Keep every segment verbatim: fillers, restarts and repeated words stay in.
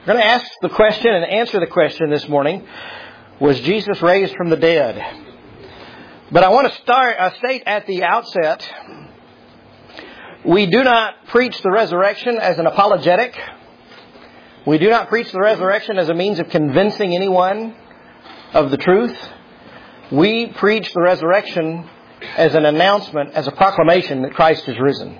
We're going to ask the question and answer the question this morning. Was Jesus raised from the dead? But I want to start, uh, state at the outset, we do not preach the resurrection as an apologetic. We do not preach the resurrection as a means of convincing anyone of the truth. We preach the resurrection as an announcement, as a proclamation that Christ is risen.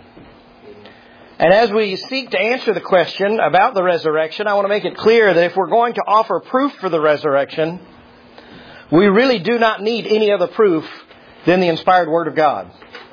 And as we seek to answer the question about the resurrection, I want to make it clear that if we're going to offer proof for the resurrection, we really do not need any other proof than the inspired Word of God.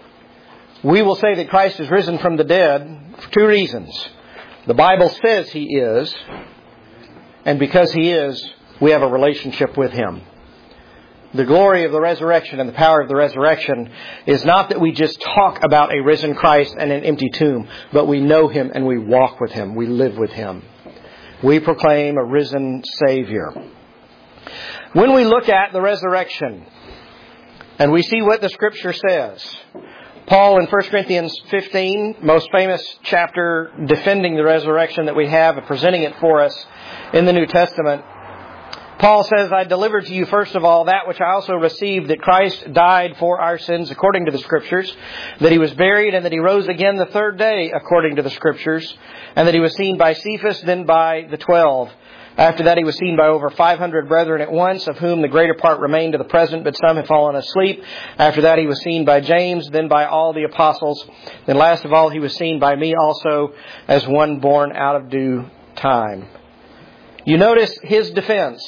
We will say that Christ is risen from the dead for two reasons. The Bible says He is, and because He is, we have a relationship with Him. The glory of the resurrection and the power of the resurrection is not that we just talk about a risen Christ and an empty tomb, but we know Him and we walk with Him. We live with Him. We proclaim a risen Savior. When we look at the resurrection and we see what the Scripture says, Paul in First Corinthians fifteen, most famous chapter defending the resurrection that we have and presenting it for us in the New Testament, Paul says, I delivered to you first of all that which I also received, that Christ died for our sins according to the Scriptures, that He was buried and that He rose again the third day according to the Scriptures, and that He was seen by Cephas, then by the twelve. After that He was seen by over five hundred brethren at once, of whom the greater part remain to the present, but some have fallen asleep. After that He was seen by James, then by all the apostles. Then last of all He was seen by me also, as one born out of due time. You notice His defense.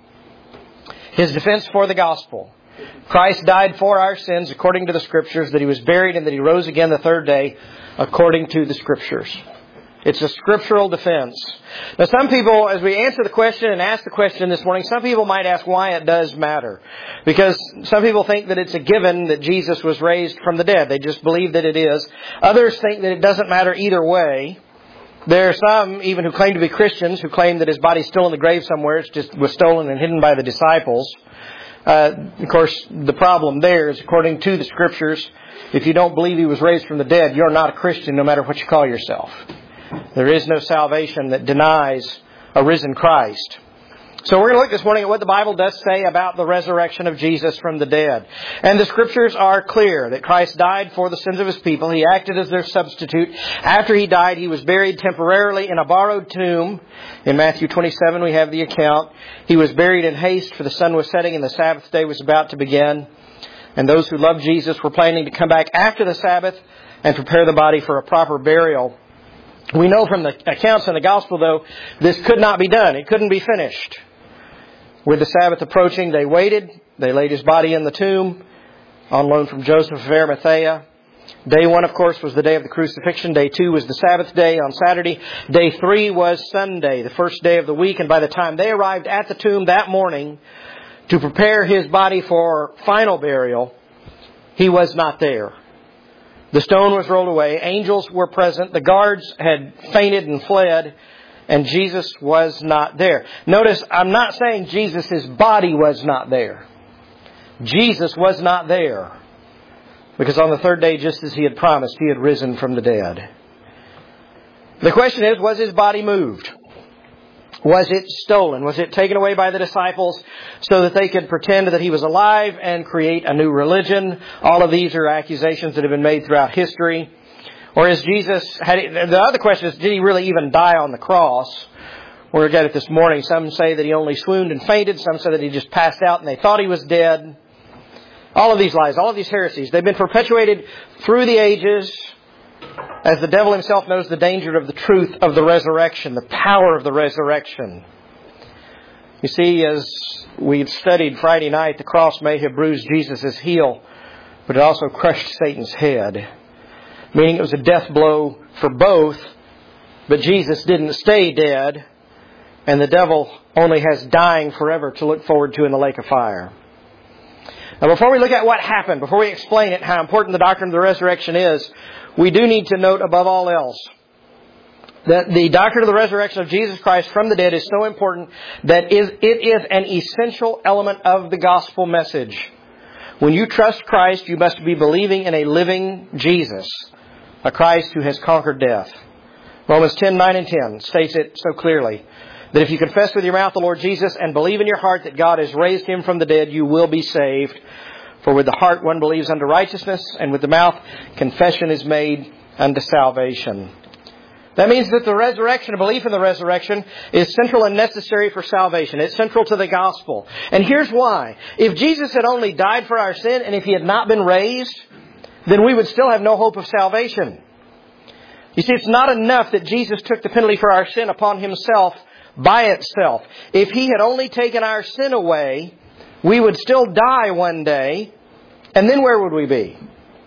His defense for the gospel. Christ died for our sins according to the Scriptures, that He was buried and that He rose again the third day according to the Scriptures. It's a scriptural defense. Now some people, as we answer the question and ask the question this morning, some people might ask why it does matter. Because some people think that it's a given that Jesus was raised from the dead. They just believe that it is. Others think that it doesn't matter either way. There are some even who claim to be Christians who claim that His body's still in the grave somewhere. It just was stolen and hidden by the disciples. Uh, of course, the problem there is, according to the Scriptures, if you don't believe He was raised from the dead, you're not a Christian no matter what you call yourself. There is no salvation that denies a risen Christ. So we're going to look this morning at what the Bible does say about the resurrection of Jesus from the dead. And the Scriptures are clear that Christ died for the sins of His people. He acted as their substitute. After He died, He was buried temporarily in a borrowed tomb. In Matthew twenty-seven, we have the account. He was buried in haste, for the sun was setting and the Sabbath day was about to begin. And those who loved Jesus were planning to come back after the Sabbath and prepare the body for a proper burial. We know from the accounts in the Gospel, though, this could not be done. It couldn't be finished. With the Sabbath approaching, they waited. They laid His body in the tomb on loan from Joseph of Arimathea. Day one, of course, was the day of the crucifixion. Day two was the Sabbath day on Saturday. Day three was Sunday, the first day of the week. And by the time they arrived at the tomb that morning to prepare His body for final burial, He was not there. The stone was rolled away. Angels were present. The guards had fainted and fled. And Jesus was not there. Notice, I'm not saying Jesus' body was not there. Jesus was not there. Because on the third day, just as He had promised, He had risen from the dead. The question is, was His body moved? Was it stolen? Was it taken away by the disciples so that they could pretend that He was alive and create a new religion? All of these are accusations that have been made throughout history. Or is Jesus, had he, the other question is, did He really even die on the cross? We looked at it this morning. Some say that He only swooned and fainted. Some say that He just passed out and they thought He was dead. All of these lies, all of these heresies, they've been perpetuated through the ages, as the devil himself knows the danger of the truth of the resurrection, the power of the resurrection. You see, as we studied Friday night, the cross may have bruised Jesus' heel, but it also crushed Satan's head. Meaning it was a death blow for both, but Jesus didn't stay dead, and the devil only has dying forever to look forward to in the lake of fire. Now before we look at what happened, before we explain it, how important the doctrine of the resurrection is, we do need to note above all else that the doctrine of the resurrection of Jesus Christ from the dead is so important that it is an essential element of the gospel message. When you trust Christ, you must be believing in a living Jesus, a Christ who has conquered death. Romans ten, nine and ten states it so clearly. that if you confess with your mouth the Lord Jesus and believe in your heart that God has raised Him from the dead, you will be saved. For with the heart one believes unto righteousness, and with the mouth confession is made unto salvation. That means that the resurrection, a belief in the resurrection, is central and necessary for salvation. It's central to the gospel. And here's why. If Jesus had only died for our sin, and if He had not been raised, then we would still have no hope of salvation. You see, it's not enough that Jesus took the penalty for our sin upon Himself by itself. If He had only taken our sin away, we would still die one day, and then where would we be?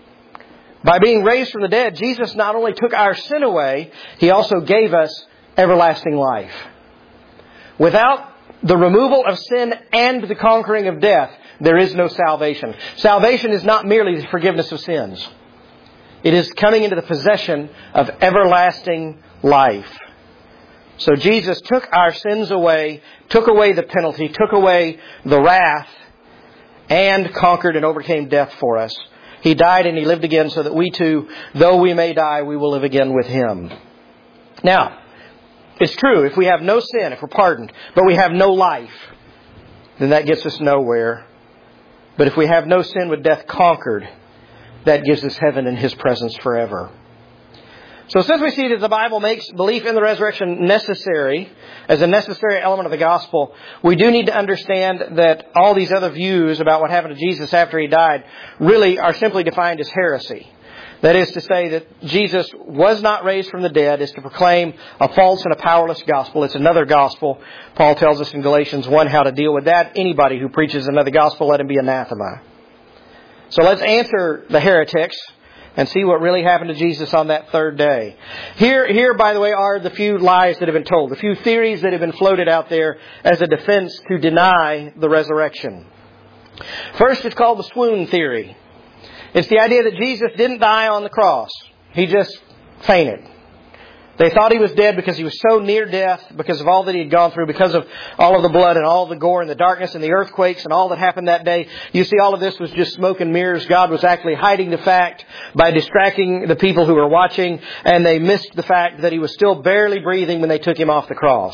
By being raised from the dead, Jesus not only took our sin away, He also gave us everlasting life. Without the removal of sin and the conquering of death, there is no salvation. Salvation is not merely the forgiveness of sins. It is coming into the possession of everlasting life. So Jesus took our sins away, took away the penalty, took away the wrath, and conquered and overcame death for us. He died and He lived again so that we too, though we may die, we will live again with Him. Now, it's true, if we have no sin, if we're pardoned, but we have no life, then that gets us nowhere. But if we have no sin with death conquered, that gives us heaven and His presence forever. So since we see that the Bible makes belief in the resurrection necessary, as a necessary element of the gospel, we do need to understand that all these other views about what happened to Jesus after He died really are simply defined as heresy. That is to say that Jesus was not raised from the dead is to proclaim a false and a powerless gospel. It's another gospel. Paul tells us in Galatians one how to deal with that. Anybody who preaches another gospel, let him be anathema. So let's answer the heretics and see what really happened to Jesus on that third day. Here, here, by the way, are the few lies that have been told, the few theories that have been floated out there as a defense to deny the resurrection. First, it's called the swoon theory. It's the idea that Jesus didn't die on the cross. He just fainted. They thought He was dead because He was so near death, because of all that He had gone through, because of all of the blood and all the gore and the darkness and the earthquakes and all that happened that day. You see, all of this was just smoke and mirrors. God was actually hiding the fact by distracting the people who were watching, and they missed the fact that He was still barely breathing when they took Him off the cross.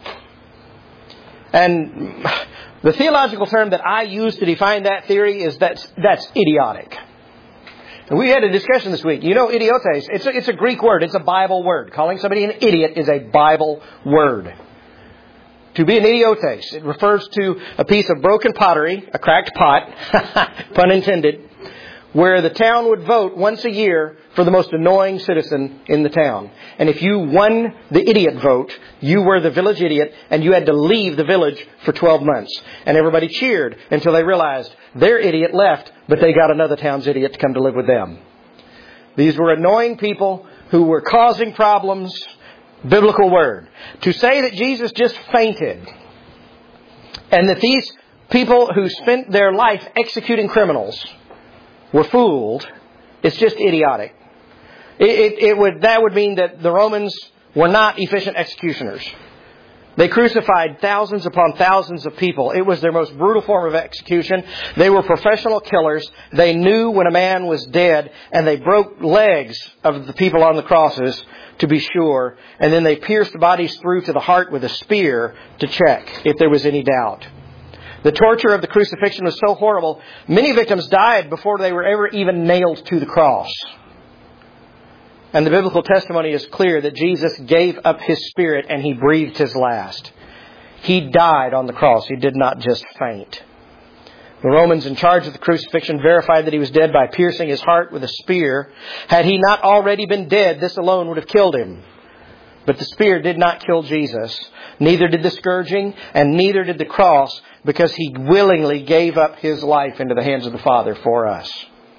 And the theological term that I use to define that theory is that's, that's idiotic. And we had a discussion this week. You know, idiotes, it's a, it's a Greek word. It's a Bible word. Calling somebody an idiot is a Bible word. To be an idiotes, it refers to a piece of broken pottery, a cracked pot, pun intended, where the town would vote once a year for the most annoying citizen in the town. And if you won the idiot vote, you were the village idiot, and you had to leave the village for twelve months. And everybody cheered until they realized their idiot left, but they got another town's idiot to come to live with them. These were annoying people who were causing problems. Biblical word. To say that Jesus just fainted, and that these people who spent their life executing criminals were fooled, it's just idiotic. It, it, it would that would mean that the Romans were not efficient executioners. They crucified thousands upon thousands of people. It was their most brutal form of execution. They were professional killers. They knew when a man was dead, and they broke legs of the people on the crosses to be sure. And then they pierced the bodies through to the heart with a spear to check if there was any doubt. The torture of the crucifixion was so horrible, many victims died before they were ever even nailed to the cross. And the biblical testimony is clear that Jesus gave up His spirit and He breathed His last. He died on the cross. He did not just faint. The Romans in charge of the crucifixion verified that He was dead by piercing His heart with a spear. Had He not already been dead, this alone would have killed Him. But the spear did not kill Jesus. Neither did the scourging, and neither did the cross, because He willingly gave up His life into the hands of the Father for us.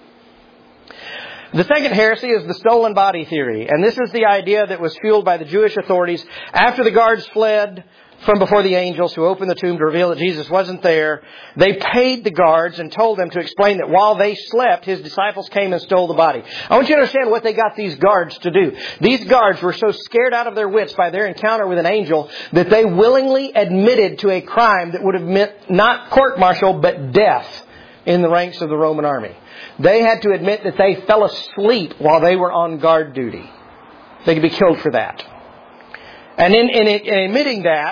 The second heresy is the stolen body theory. And this is the idea that was fueled by the Jewish authorities after the guards fled from before the angels who opened the tomb to reveal that Jesus wasn't there. They paid the guards and told them to explain that while they slept, His disciples came and stole the body. I want you to understand what they got these guards to do. These guards were so scared out of their wits by their encounter with an angel that they willingly admitted to a crime that would have meant not court-martial but death in the ranks of the Roman army. They had to admit that they fell asleep while they were on guard duty. They could be killed for that. And in, in, in admitting that,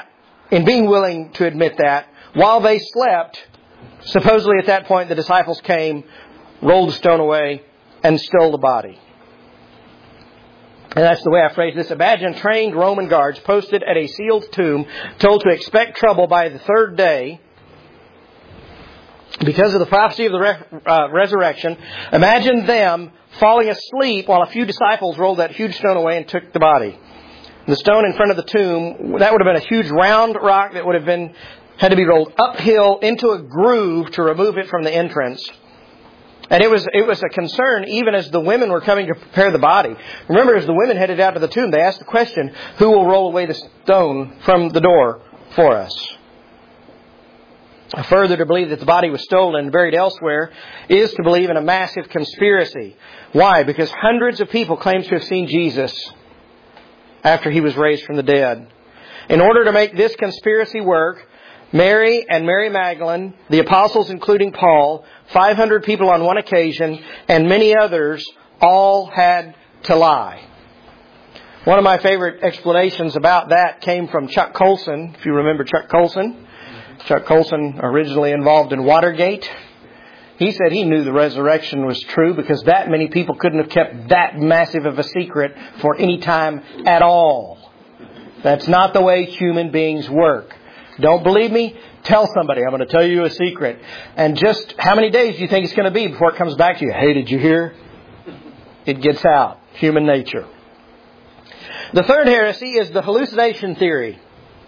in being willing to admit that, while they slept, supposedly at that point the disciples came, rolled the stone away, and stole the body. And that's the way I phrase this. Imagine trained Roman guards posted at a sealed tomb, told to expect trouble by the third day because of the prophecy of the re- uh, resurrection. Imagine them falling asleep while a few disciples rolled that huge stone away and took the body. The stone in front of the tomb, that would have been a huge round rock that would have been had to be rolled uphill into a groove to remove it from the entrance. And it was it was a concern even as the women were coming to prepare the body. Remember, as the women headed out to the tomb, they asked the question, who will roll away the stone from the door for us? Further, to believe that the body was stolen and buried elsewhere is to believe in a massive conspiracy. Why? Because hundreds of people claim to have seen Jesus after He was raised from the dead. In order to make this conspiracy work, Mary and Mary Magdalene, the apostles including Paul, five hundred people on one occasion, and many others all had to lie. One of my favorite explanations about that came from Chuck Colson, if you remember Chuck Colson. Chuck Colson, originally involved in Watergate. He said he knew the resurrection was true because that many people couldn't have kept that massive of a secret for any time at all. That's not the way human beings work. Don't believe me? Tell somebody. I'm going to tell you a secret. And just how many days do you think it's going to be before it comes back to you? Hey, did you hear? It gets out. Human nature. The third heresy is the hallucination theory.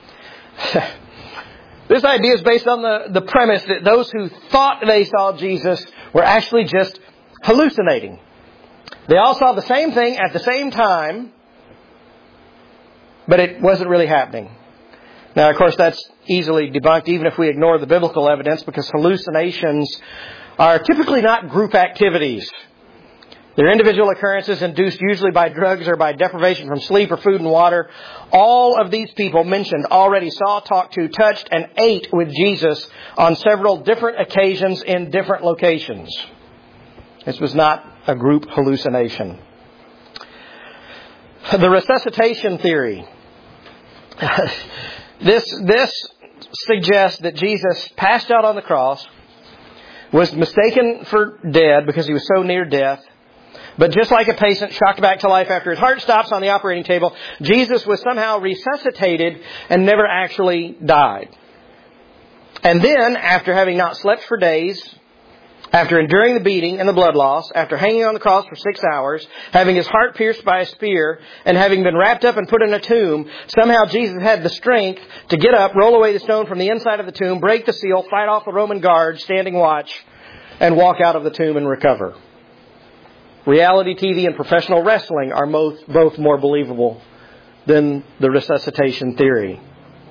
This idea is based on the, the premise that those who thought they saw Jesus were actually just hallucinating. They all saw the same thing at the same time, but it wasn't really happening. Now, of course, that's easily debunked even if we ignore the biblical evidence, because hallucinations are typically not group activities. They're individual occurrences induced usually by drugs or by deprivation from sleep or food and water. All of these people mentioned already saw, talked to, touched, and ate with Jesus on several different occasions in different locations. This was not a group hallucination. The resuscitation theory. This, this suggests that Jesus passed out on the cross, was mistaken for dead because He was so near death. But just like a patient shocked back to life after his heart stops on the operating table, Jesus was somehow resuscitated and never actually died. And then, after having not slept for days, after enduring the beating and the blood loss, after hanging on the cross for six hours, having His heart pierced by a spear, and having been wrapped up and put in a tomb, somehow Jesus had the strength to get up, roll away the stone from the inside of the tomb, break the seal, fight off the Roman guards standing watch, and walk out of the tomb and recover. Reality T V and professional wrestling are both, both more believable than the resuscitation theory.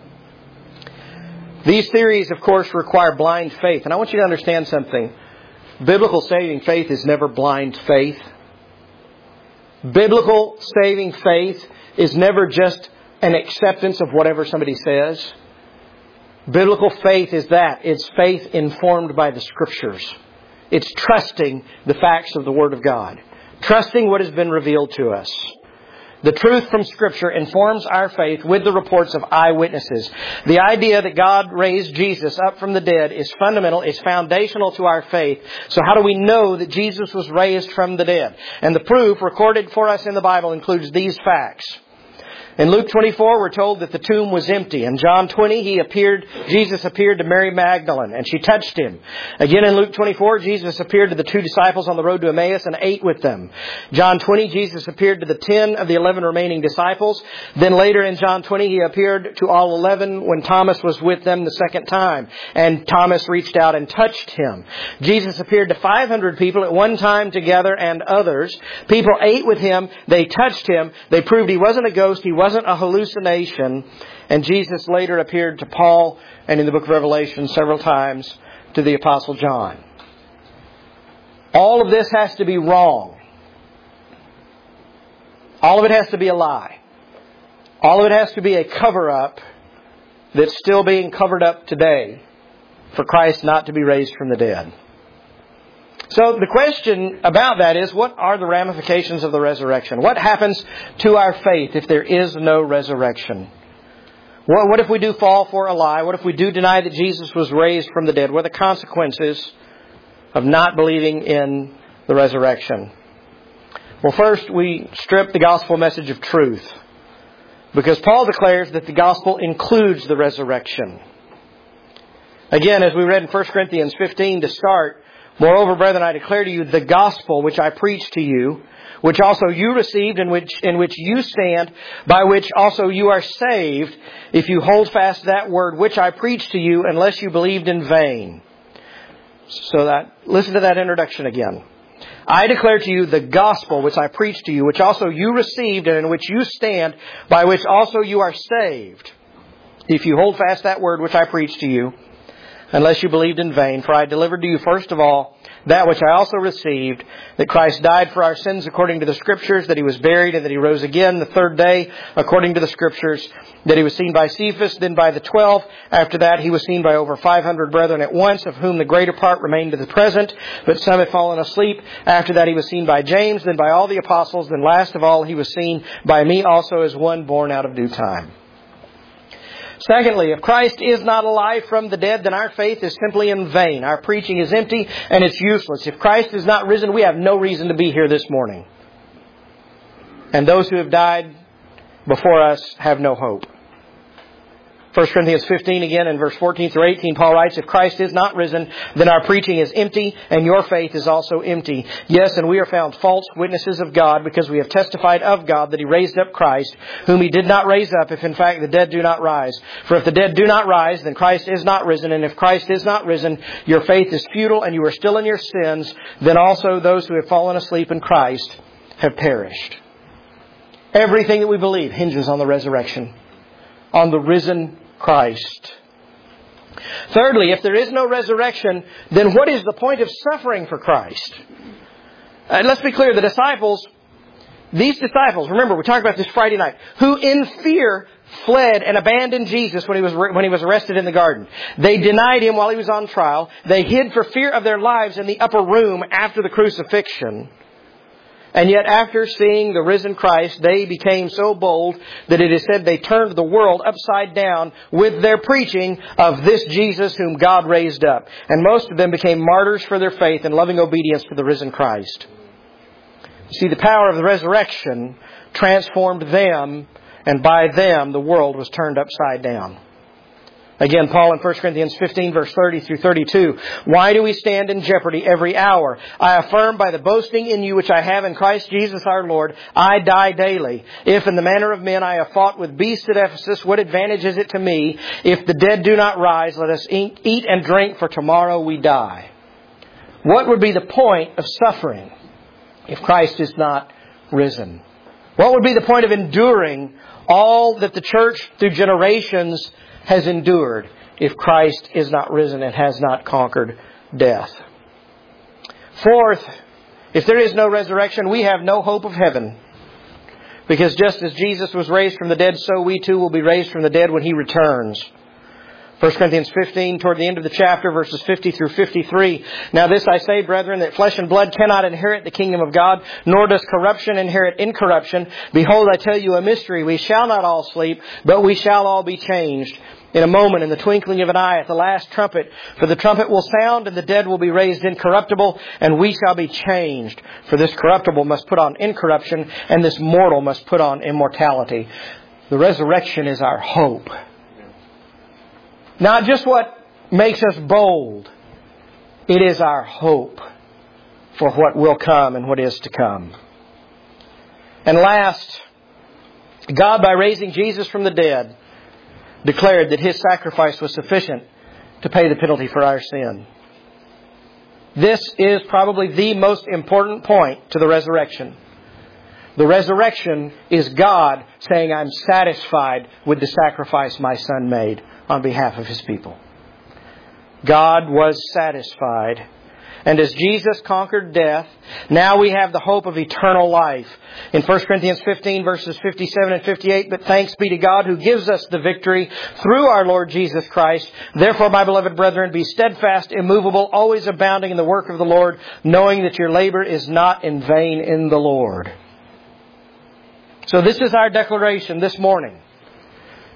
These theories, of course, require blind faith. And I want you to understand something. Biblical saving faith is never blind faith. Biblical saving faith is never just an acceptance of whatever somebody says. Biblical faith is that. It's faith informed by the Scriptures. It's trusting the facts of the Word of God. Trusting what has been revealed to us. The truth from Scripture informs our faith with the reports of eyewitnesses. The idea that God raised Jesus up from the dead is fundamental, is foundational to our faith. So how do we know that Jesus was raised from the dead? And the proof recorded for us in the Bible includes these facts. In Luke twenty-four, we're told that the tomb was empty. In John twenty, he appeared, Jesus appeared to Mary Magdalene, and she touched Him. Again in Luke twenty-four, Jesus appeared to the two disciples on the road to Emmaus and ate with them. John twenty, Jesus appeared to the ten of the eleven remaining disciples. Then later in John twenty, He appeared to all eleven when Thomas was with them the second time. And Thomas reached out and touched Him. Jesus appeared to five hundred people at one time together and others. People ate with Him. They touched Him. They proved He wasn't a ghost. He wasn't a hallucination. And Jesus later appeared to Paul and in the book of Revelation several times to the Apostle John. All of this has to be wrong. All of it has to be a lie. All of it has to be a cover-up that's still being covered up today for Christ not to be raised from the dead. So the question about that is, what are the ramifications of the resurrection? What happens to our faith if there is no resurrection? What, what if we do fall for a lie? What if we do deny that Jesus was raised from the dead? What are the consequences of not believing in the resurrection? Well, first, we strip the gospel message of truth, because Paul declares that the gospel includes the resurrection. Again, as we read in First Corinthians fifteen to start, moreover, brethren, I declare to you the gospel which I preached to you, which also you received, in which in which you stand, by which also you are saved, if you hold fast that word which I preached to you, unless you believed in vain. So that, listen to that introduction again. I declare to you the gospel which I preached to you, which also you received, and in which you stand, by which also you are saved, if you hold fast that word which I preached to you, unless you believed in vain. For I delivered to you first of all that which I also received, that Christ died for our sins according to the Scriptures, that He was buried, and that He rose again the third day according to the Scriptures, that He was seen by Cephas, then by the twelve. After that He was seen by over five hundred brethren at once, of whom the greater part remain to the present, but some have fallen asleep. After that He was seen by James, then by all the apostles, then last of all He was seen by me also, as one born out of due time. Secondly, if Christ is not alive from the dead, then our faith is simply in vain. Our preaching is empty and it's useless. If Christ is not risen, we have no reason to be here this morning. And those who have died before us have no hope. First Corinthians fifteen again in verse fourteen through eighteen, Paul writes, if Christ is not risen, then our preaching is empty and your faith is also empty. Yes, and we are found false witnesses of God, because we have testified of God that He raised up Christ, whom He did not raise up, if in fact the dead do not rise. For if the dead do not rise, then Christ is not risen. And if Christ is not risen, your faith is futile and you are still in your sins. Then also those who have fallen asleep in Christ have perished. Everything that we believe hinges on the resurrection, on the risen Christ. Thirdly, if there is no resurrection, then what is the point of suffering for Christ? And let's be clear, the disciples, these disciples, remember we talked about this Friday night, who in fear fled and abandoned Jesus when he was when he was arrested in the garden. They denied Him while He was on trial. They hid for fear of their lives in the upper room after the crucifixion. And yet after seeing the risen Christ, they became so bold that it is said they turned the world upside down with their preaching of this Jesus whom God raised up. And most of them became martyrs for their faith and loving obedience to the risen Christ. See, the power of the resurrection transformed them, and by them the world was turned upside down. Again, Paul in First Corinthians fifteen, verse thirty through thirty-two. Why do we stand in jeopardy every hour? I affirm by the boasting in you which I have in Christ Jesus our Lord, I die daily. If in the manner of men I have fought with beasts at Ephesus, what advantage is it to me? If the dead do not rise, let us eat and drink, for tomorrow we die. What would be the point of suffering if Christ is not risen? What would be the point of enduring all that the church through generations has endured if Christ is not risen and has not conquered death? Fourth, if there is no resurrection, we have no hope of heaven. Because just as Jesus was raised from the dead, so we too will be raised from the dead when He returns. First Corinthians fifteen, toward the end of the chapter, verses fifty through fifty-three. Now this I say, brethren, that flesh and blood cannot inherit the kingdom of God, nor does corruption inherit incorruption. Behold, I tell you a mystery. We shall not all sleep, but we shall all be changed. In a moment, in the twinkling of an eye, at the last trumpet. For the trumpet will sound, and the dead will be raised incorruptible, and we shall be changed. For this corruptible must put on incorruption, and this mortal must put on immortality. The resurrection is our hope. Not just what makes us bold. It is our hope for what will come and what is to come. And last, God, by raising Jesus from the dead, declared that His sacrifice was sufficient to pay the penalty for our sin. This is probably the most important point to the resurrection. The resurrection is God saying, I'm satisfied with the sacrifice my Son made on behalf of His people. God was satisfied. And as Jesus conquered death, now we have the hope of eternal life. In First Corinthians fifteen, verses fifty-seven and fifty-eight, but thanks be to God who gives us the victory through our Lord Jesus Christ. Therefore, my beloved brethren, be steadfast, immovable, always abounding in the work of the Lord, knowing that your labor is not in vain in the Lord. So this is our declaration this morning.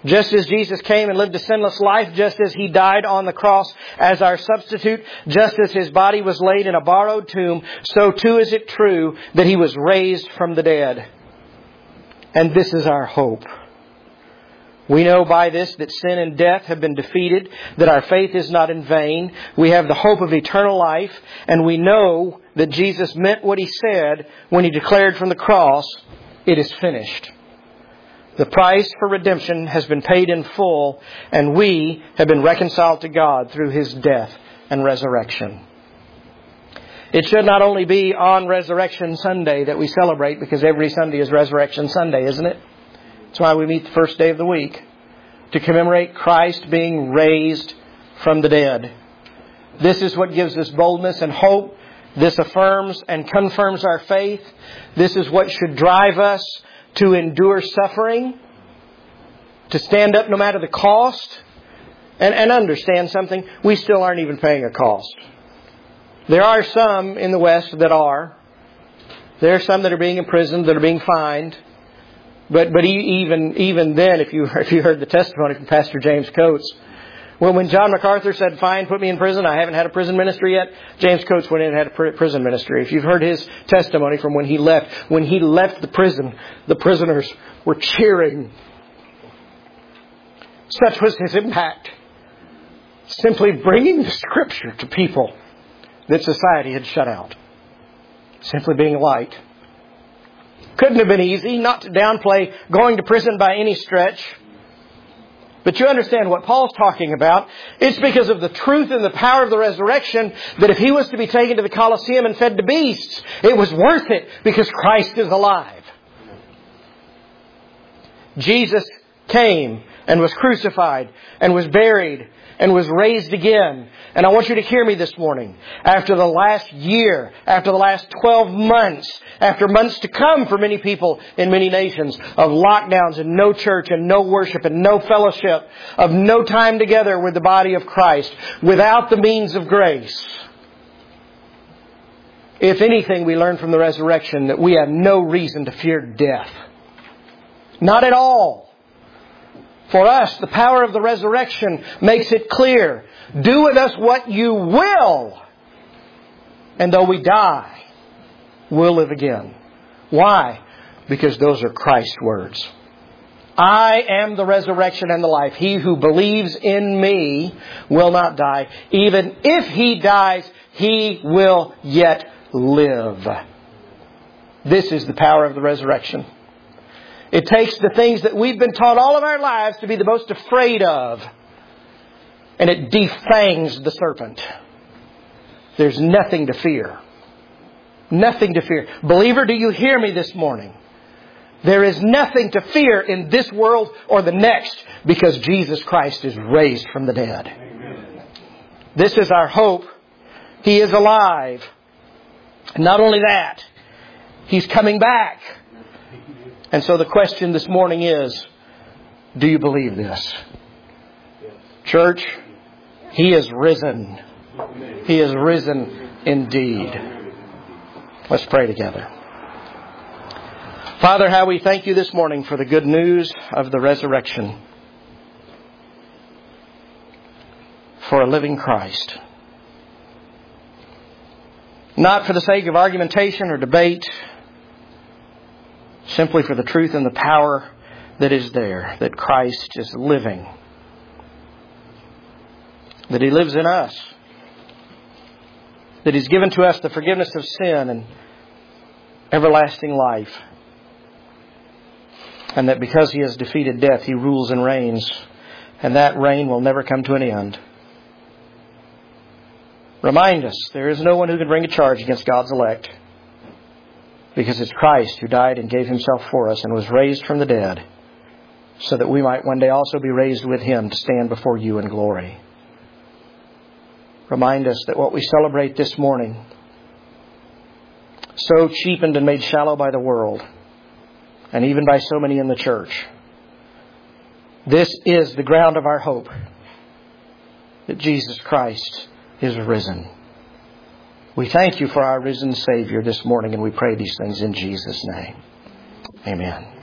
Just as Jesus came and lived a sinless life, just as He died on the cross as our substitute, just as His body was laid in a borrowed tomb, so too is it true that He was raised from the dead. And this is our hope. We know by this that sin and death have been defeated, that our faith is not in vain. We have the hope of eternal life, and we know that Jesus meant what He said when He declared from the cross, "It is finished." The price for redemption has been paid in full, and we have been reconciled to God through His death and resurrection. It should not only be on Resurrection Sunday that we celebrate, because every Sunday is Resurrection Sunday, isn't it? That's why we meet the first day of the week, to commemorate Christ being raised from the dead. This is what gives us boldness and hope. This affirms and confirms our faith. This is what should drive us to endure suffering, to stand up no matter the cost, and, and understand something. We still aren't even paying a cost. There are some in the West that are. There are some that are being imprisoned, that are being fined. But but even even then, if you if you heard the testimony from Pastor James Coates, well, when John MacArthur said, "Fine, put me in prison. I haven't had a prison ministry yet," James Coates went in and had a prison ministry. If you've heard his testimony from when he left, when he left the prison, the prisoners were cheering. Such was his impact. Simply bringing the Scripture to people that society had shut out. Simply being light. Couldn't have been easy, not to downplay going to prison by any stretch. But you understand what Paul's talking about. It's because of the truth and the power of the resurrection that if he was to be taken to the Colosseum and fed to beasts, it was worth it because Christ is alive. Jesus came and was crucified and was buried and was raised again. And I want you to hear me this morning. After the last year, after the last twelve months, after months to come for many people in many nations, of lockdowns and no church and no worship and no fellowship, of no time together with the body of Christ, without the means of grace. If anything, we learn from the resurrection that we have no reason to fear death. Not at all. For us, the power of the resurrection makes it clear. Do with us what you will. And though we die, we'll live again. Why? Because those are Christ's words. I am the resurrection and the life. He who believes in me will not die. Even if he dies, he will yet live. This is the power of the resurrection. It takes the things that we've been taught all of our lives to be the most afraid of, and it defangs the serpent. There's nothing to fear. Nothing to fear. Believer, do you hear me this morning? There is nothing to fear in this world or the next because Jesus Christ is raised from the dead. Amen. This is our hope. He is alive. Not only that, He's coming back. And so the question this morning is, do you believe this? Church, He is risen. He is risen indeed. Let's pray together. Father, how we thank You this morning for the good news of the resurrection. For a living Christ. Not for the sake of argumentation or debate, simply for the truth and the power that is there, that Christ is living, that He lives in us, that He's given to us the forgiveness of sin and everlasting life, and that because He has defeated death, He rules and reigns, and that reign will never come to an end. Remind us, there is no one who can bring a charge against God's elect, because it's Christ who died and gave Himself for us and was raised from the dead so that we might one day also be raised with Him to stand before You in glory. Remind us that what we celebrate this morning, so cheapened and made shallow by the world, and even by so many in the church, this is the ground of our hope, that Jesus Christ is risen. We thank You for our risen Savior this morning, and we pray these things in Jesus' name. Amen.